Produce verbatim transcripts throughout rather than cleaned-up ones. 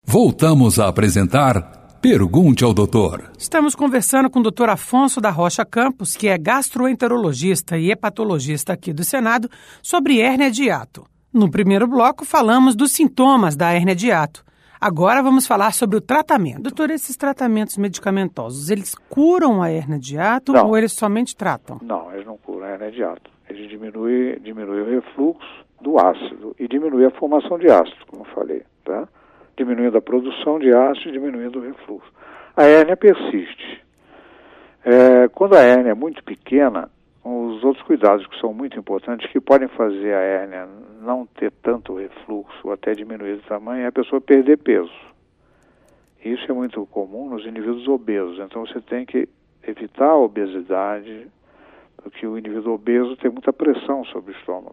Voltamos a apresentar Pergunte ao Doutor. Estamos conversando com o doutor Afonso da Rocha Campos, que é gastroenterologista e hepatologista aqui do Senado, sobre hérnia de hiato. No primeiro bloco, falamos dos sintomas da hérnia de hiato. Agora vamos falar sobre o tratamento. Doutor, esses tratamentos medicamentosos, eles curam a hérnia de hiato ou eles somente tratam? Não, eles não curam a hérnia de hiato. Eles diminuem, diminuem o refluxo do ácido e diminuem a formação de ácido, como eu falei, tá? Diminuindo a produção de ácido e diminuindo o refluxo. A hérnia persiste. É, quando a hérnia é muito pequena, os outros cuidados que são muito importantes, que podem fazer a hérnia não ter tanto refluxo ou até diminuir de tamanho, é a pessoa perder peso. Isso é muito comum nos indivíduos obesos. Então você tem que evitar a obesidade, porque o indivíduo obeso tem muita pressão sobre o estômago,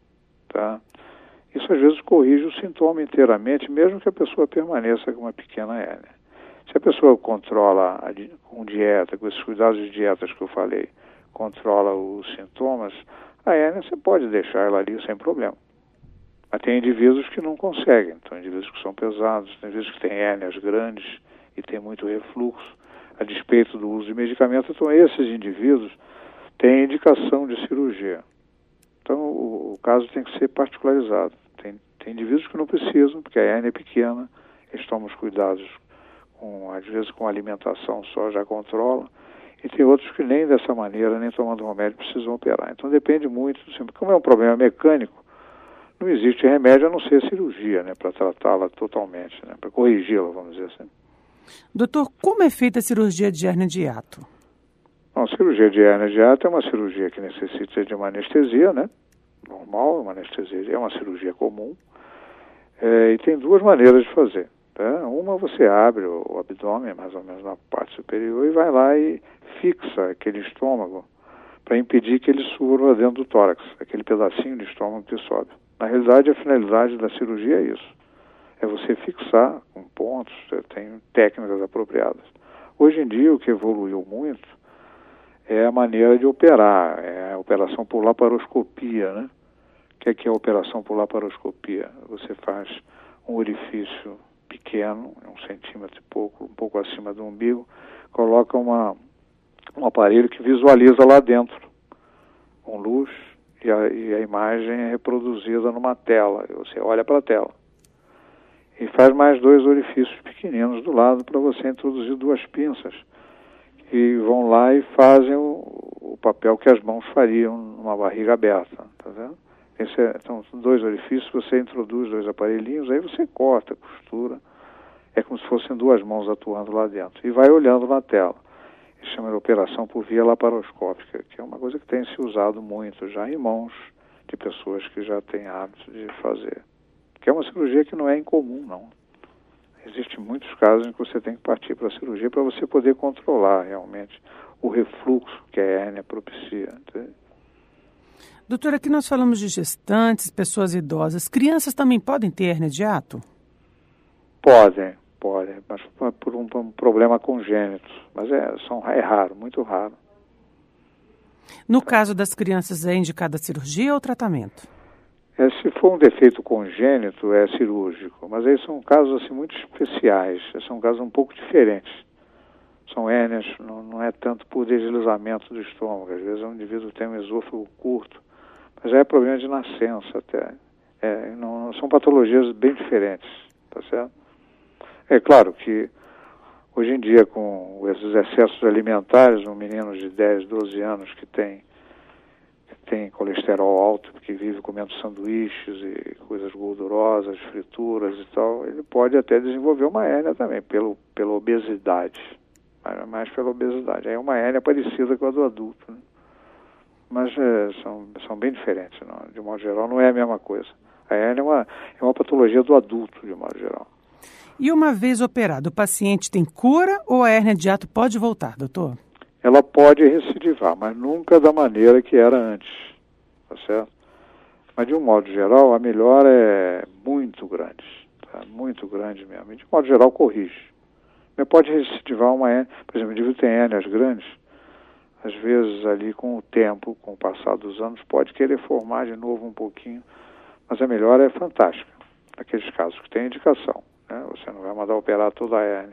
tá? Isso às vezes corrige o sintoma inteiramente, mesmo que a pessoa permaneça com uma pequena hérnia. Se a pessoa controla a, com dieta, com esses cuidados de dietas que eu falei, controla os sintomas, a hérnia você pode deixar ela ali sem problema. Mas tem indivíduos que não conseguem, então indivíduos que são pesados, tem indivíduos que têm hérnias grandes e tem muito refluxo, a despeito do uso de medicamentos, então esses indivíduos têm indicação de cirurgia. Então o, o caso tem que ser particularizado. Tem, tem indivíduos que não precisam, porque a hérnia é pequena, eles tomam os cuidados, com, às vezes com alimentação só já controla, e tem outros que nem dessa maneira, nem tomando remédio, precisam operar. Então depende muito, como é um problema mecânico, não existe remédio a não ser cirurgia, né, para tratá-la totalmente, né, para corrigi-la, vamos dizer assim. Doutor, como é feita a cirurgia de hérnia de hiato? Bom, a cirurgia de hérnia de hiato é uma cirurgia que necessita de uma anestesia, né? Normal, uma anestesia, é uma cirurgia comum. É, e tem duas maneiras de fazer. Tá? Uma, você abre o, o abdômen, mais ou menos na parte superior, e vai lá e fixa aquele estômago para impedir que ele suba para dentro do tórax, aquele pedacinho de estômago que sobe. Na realidade, a finalidade da cirurgia é isso. É você fixar com pontos, tem técnicas apropriadas. Hoje em dia, o que evoluiu muito é a maneira de operar, é a operação por laparoscopia, né? O que é, que é a operação por laparoscopia? Você faz um orifício pequeno, um centímetro e pouco, um pouco acima do umbigo, coloca uma, um aparelho que visualiza lá dentro, com luz, e a, e a imagem é reproduzida numa tela, você olha para a tela. E faz mais dois orifícios pequeninos do lado para você introduzir duas pinças, e vão lá e fazem o, o papel que as mãos fariam numa barriga aberta, tá vendo? Esse é, então, dois orifícios, você introduz dois aparelhinhos, aí você corta, costura, é como se fossem duas mãos atuando lá dentro, e vai olhando na tela. Isso chama de operação por via laparoscópica, que é uma coisa que tem se usado muito já em mãos de pessoas que já têm hábito de fazer. Que é uma cirurgia que não é incomum, não. Existem muitos casos em que você tem que partir para a cirurgia para você poder controlar realmente o refluxo que a hérnia propicia. Entende? Doutora, aqui nós falamos de gestantes, pessoas idosas. Crianças também podem ter hérnia de hiato? Podem, podem, mas por um, um problema congênito. Mas é, são, é raro, muito raro. No caso das crianças, é indicada a cirurgia ou tratamento? É, se for um defeito congênito, é cirúrgico, mas aí são casos assim, muito especiais, são casos um pouco diferentes. São hérnias, não, não é tanto por deslizamento do estômago, às vezes um indivíduo tem um esôfago curto, mas é problema de nascença até. É, não, não, são patologias bem diferentes, tá certo? É claro que hoje em dia, com esses excessos alimentares, um menino de dez, doze anos que tem tem colesterol alto, porque vive comendo sanduíches e coisas gordurosas, frituras e tal, ele pode até desenvolver uma hérnia também, pelo, pela obesidade, mais pela obesidade. Aí é uma hérnia parecida com a do adulto, né? Mas é, são, são bem diferentes, não? De modo geral, não é a mesma coisa. A hérnia é uma, é uma patologia do adulto, de modo geral. E uma vez operado, o paciente tem cura ou a hérnia de hiato pode voltar, doutor? Ela pode recidivar, mas nunca da maneira que era antes, tá certo? Mas de um modo geral, a melhora é muito grande, tá? Muito grande mesmo. E de modo geral, corrige. Mas pode recidivar uma hérnia, por exemplo, o indivíduo tem hérnias grandes, às vezes ali com o tempo, com o passar dos anos, pode querer formar de novo um pouquinho, mas a melhora é fantástica, naqueles casos que tem indicação. né? Você não vai mandar operar toda a hérnia.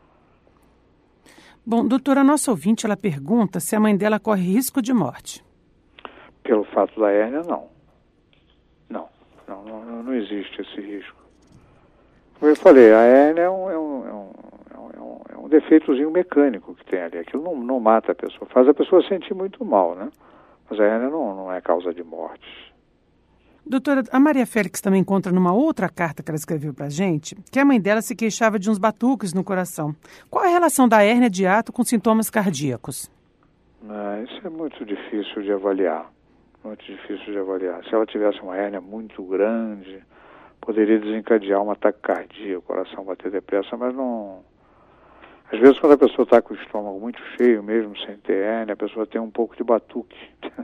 Bom, doutora, a nossa ouvinte, ela pergunta se a mãe dela corre risco de morte. Pelo fato da hérnia, não. Não, não, não, não existe esse risco. Como eu falei, a hérnia é um, é um, é um, é um, é um defeitozinho mecânico que tem ali. Aquilo não, não mata a pessoa, faz a pessoa sentir muito mal, né? Mas a hérnia não, não é causa de morte. Doutora, a Maria Félix também encontra numa outra carta que ela escreveu pra gente que a mãe dela se queixava de uns batuques no coração. Qual é a relação da hérnia de hiato com sintomas cardíacos? Ah, isso é muito difícil de avaliar. Muito difícil de avaliar. Se ela tivesse uma hérnia muito grande, poderia desencadear um ataque cardíaco, o coração bater depressa, mas não... Às vezes, quando a pessoa está com o estômago muito cheio, mesmo sem ter hérnia, a pessoa tem um pouco de batuque.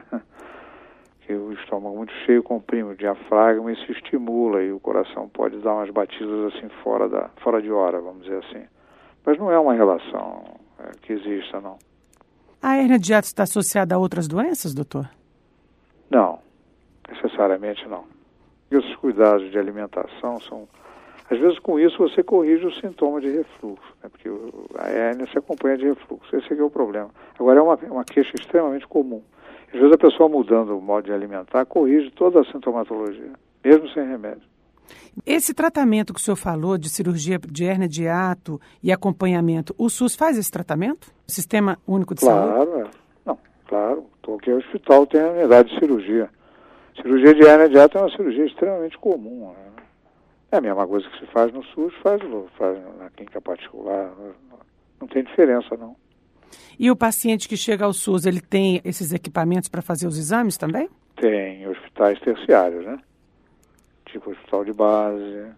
Que o estômago muito cheio comprime o diafragma e se estimula, e o coração pode dar umas batidas assim fora, da, fora de hora, vamos dizer assim. Mas não é uma relação é, que exista, não. A hérnia de hiato está associada a outras doenças, doutor? Não, necessariamente não. E os cuidados de alimentação são... Às vezes, com isso, você corrige o sintoma de refluxo, né? Porque a hérnia se acompanha de refluxo. Esse aqui é o problema. Agora, é uma, uma queixa extremamente comum. Às vezes, a pessoa mudando o modo de alimentar corrige toda a sintomatologia, mesmo sem remédio. Esse tratamento que o senhor falou de cirurgia de hérnia de hiato e acompanhamento, o SUS faz esse tratamento? O Sistema Único de claro, Saúde? Claro, é. Não, claro. Qualquer hospital tem a unidade de cirurgia. Cirurgia de hérnia de hiato é uma cirurgia extremamente comum, né? É a mesma coisa que se faz no SUS, faz, faz na clínica particular. Não tem diferença, não. E o paciente que chega ao SUS, ele tem esses equipamentos para fazer os exames também? Tem hospitais terciários, né? Tipo hospital de base.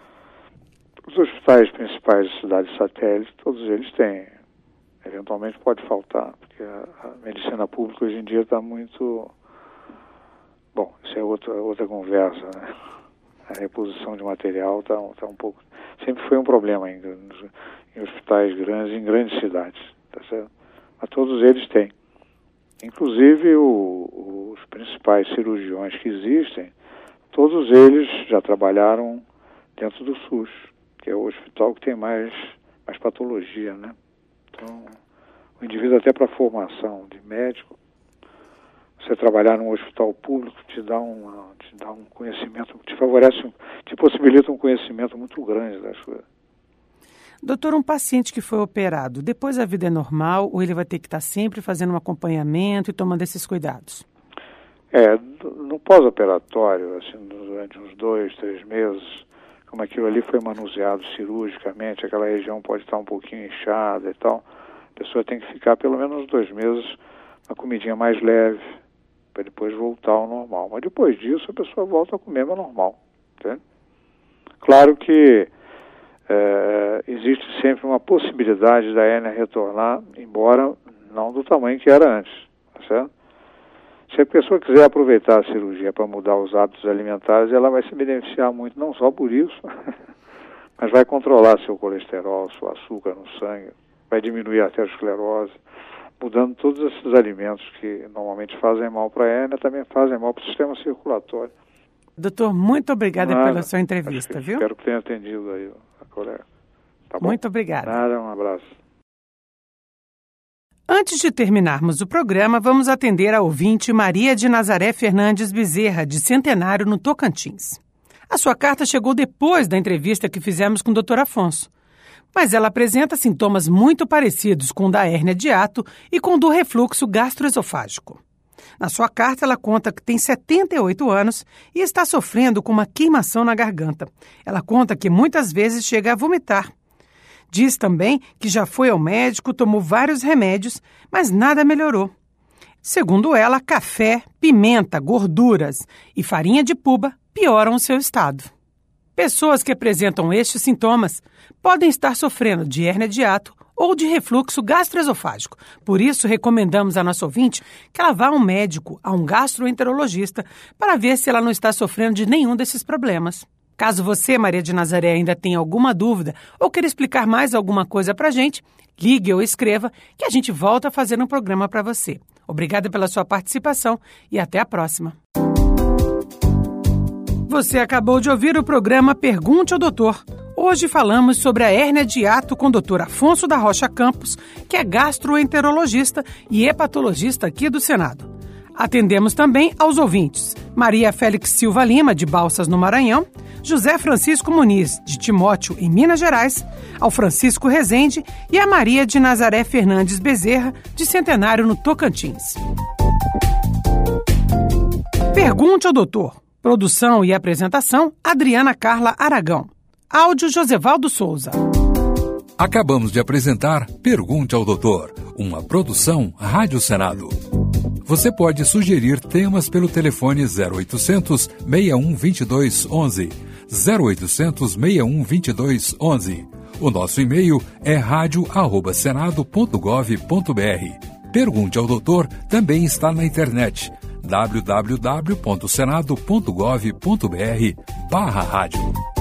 Os hospitais principais de cidades satélites, todos eles têm. Eventualmente pode faltar, porque a, a medicina pública hoje em dia está muito... Bom, isso é outra, outra conversa, né? A reposição de material está tá um pouco... Sempre foi um problema em, em hospitais grandes, em grandes cidades, tá certo? Mas todos eles têm. Inclusive o, os principais cirurgiões que existem, todos eles já trabalharam dentro do SUS, que é o hospital que tem mais, mais patologia, né? Então, o indivíduo até para a formação de médico, você trabalhar num hospital público te dá, uma, te dá um conhecimento, te favorece, te possibilita um conhecimento muito grande das coisas. Doutor, um paciente que foi operado, depois a vida é normal ou ele vai ter que estar sempre fazendo um acompanhamento e tomando esses cuidados? É, no pós-operatório, assim, durante uns dois, três meses, como aquilo ali foi manuseado cirurgicamente, aquela região pode estar um pouquinho inchada e tal, a pessoa tem que ficar pelo menos uns dois meses uma comidinha mais leve, para depois voltar ao normal. Mas depois disso a pessoa volta a comer mais normal. Entende? Claro que é, existe sempre uma possibilidade da hérnia retornar, embora não do tamanho que era antes. Tá certo? Se a pessoa quiser aproveitar a cirurgia para mudar os hábitos alimentares, ela vai se beneficiar muito, não só por isso, mas vai controlar seu colesterol, seu açúcar no sangue, vai diminuir a aterosclerose, mudando todos esses alimentos que normalmente fazem mal para a hérnia, também fazem mal para o sistema circulatório. Doutor, muito obrigada Nada, pela sua entrevista, viu? Espero que tenha atendido aí a colega. Tá bom? Muito obrigada. Nada, um abraço. Antes de terminarmos o programa, vamos atender a ouvinte Maria de Nazaré Fernandes Bezerra, de Centenário, no Tocantins. A sua carta chegou depois da entrevista que fizemos com o doutor Afonso, mas ela apresenta sintomas muito parecidos com o da hérnia de hiato e com o do refluxo gastroesofágico. Na sua carta, ela conta que tem setenta e oito anos e está sofrendo com uma queimação na garganta. Ela conta que muitas vezes chega a vomitar. Diz também que já foi ao médico, tomou vários remédios, mas nada melhorou. Segundo ela, café, pimenta, gorduras e farinha de puba pioram o seu estado. Pessoas que apresentam estes sintomas podem estar sofrendo de hérnia de hiato ou de refluxo gastroesofágico. Por isso, recomendamos à nossa ouvinte que ela vá a um médico, a um gastroenterologista, para ver se ela não está sofrendo de nenhum desses problemas. Caso você, Maria de Nazaré, ainda tenha alguma dúvida ou queira explicar mais alguma coisa para a gente, ligue ou escreva que a gente volta a fazer um programa para você. Obrigada pela sua participação e até a próxima. Você acabou de ouvir o programa Pergunte ao Doutor, Hoje falamos sobre a hérnia de hiato com o doutor Afonso da Rocha Campos, que é gastroenterologista e hepatologista aqui do Senado. Atendemos também aos ouvintes Maria Félix Silva Lima, de Balsas, no Maranhão, José Francisco Muniz, de Timóteo, em Minas Gerais, ao Francisco Rezende e a Maria de Nazaré Fernandes Bezerra, de Centenário, no Tocantins. Pergunte ao doutor. Produção e apresentação, Adriana Carla Aragão. Áudio, Josevaldo Souza. Acabamos de apresentar Pergunte ao Doutor, uma produção Rádio Senado. Você pode sugerir temas pelo telefone zero oitocentos, seis um dois dois, onze, zero oitocentos, seis um dois dois, onze. O nosso e-mail é rádio arroba senado ponto gov ponto br. Pergunte ao Doutor também está na internet, w w w ponto senado ponto gov ponto br barra rádio.